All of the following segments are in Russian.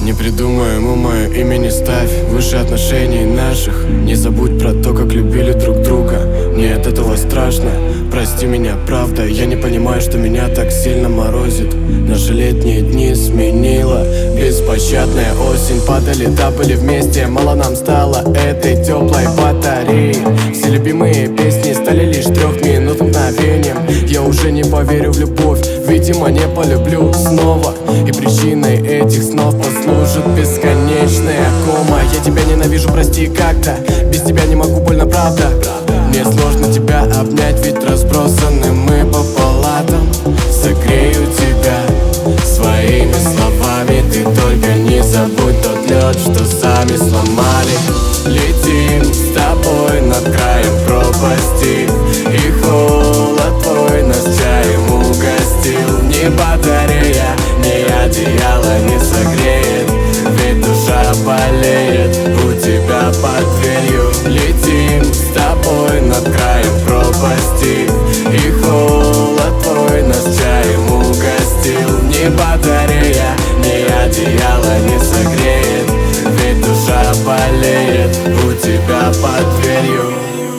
Не придумай ему мое имя, не ставь выше отношений наших. Не забудь про то, как любили друг друга. Мне от этого страшно, прости меня, правда. Я не понимаю, что меня так сильно морозит. Наши летние дни сменила беспощадная осень. Падали, да, были вместе, мало нам стало этой теплой батареи. Все любимые песни стали лишь 3 минут мгновением. Я уже не поверю в любовь, видимо, не полюблю снова. И причиной этих снов послужит бесконечная кома. Я тебя ненавижу, прости как-то. Без тебя не могу, больно, правда. Мне сложно тебя обнять, ведь разбросаны мы по палатам. Согрею тебя своими словами. Ты только не забудь тот лед, что сами сломали. Летим с тобой над краем пропасти, и холод твой нас чаем угостил. Ни батарея, ни одеяло не согреет, ведь душа болеет у тебя под дверью. Летим с тобой над краем пропасти, и холод твой нас чаем угостил. Ни батарея, ни одеяло не согреет, ведь душа болеет у тебя под дверью.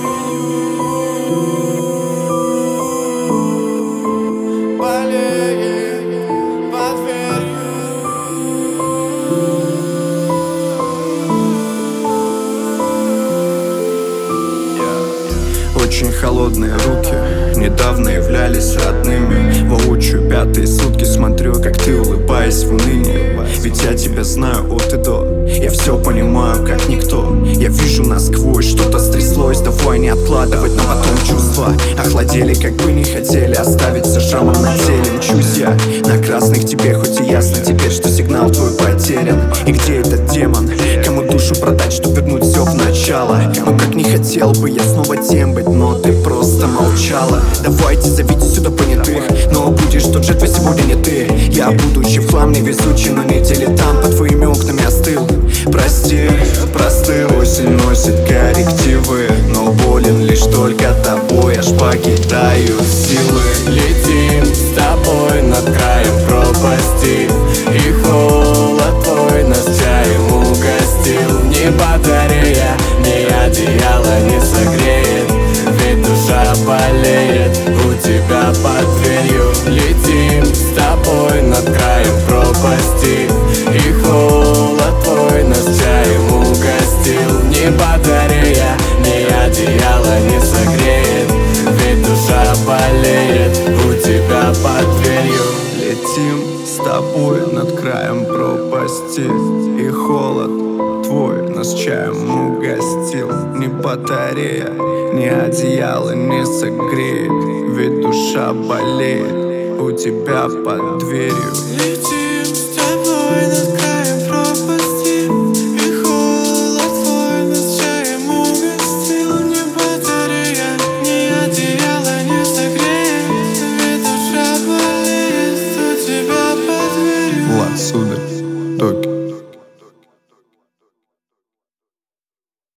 Очень холодные руки недавно являлись родными. Воочию 5-е сутки смотрю, как ты, улыбаясь в унынии. Ведь я тебя знаю от и до, я все понимаю, как никто. Я вижу насквозь, что-то стряслось. Давай не откладывать, но потом чувства охладели, как бы не хотели оставить со шрамом на теле. Мчусь я на красных тебе, хоть и ясно теперь, что сигнал твой потерян. И где этот демон? Кому душу продать, чтоб вернуть все в начало? Ну как не хотел бы я снова тем быть, но ты просто молчала. Давайте зовите сюда понятых, но будешь тот же, твой сегодня не ты. Я будущий хлам, невезучий, но не дилетант, под твоими окнами остыл. Прости, простыл. Осень носит коррективы, но болен лишь только тобой, аж покидаю силы. Летим с тобой над краем пропасти, и холод твой нас чаем угостил. Ни батарея, ни одеяло не согреет, ведь душа болеет у тебя под дверью. Летим с тобой над краем пропасти, и холод твой нас чаем угостил. Ни батарея, ни одеяло не согреет, ведь душа болеет у тебя под дверью. Летим с тобой над краем пропасти, и холод твой нас чаем угостил. Ни батарея, ни одеяло не согреет, ведь душа болеет у тебя под дверью. Летим с тобой над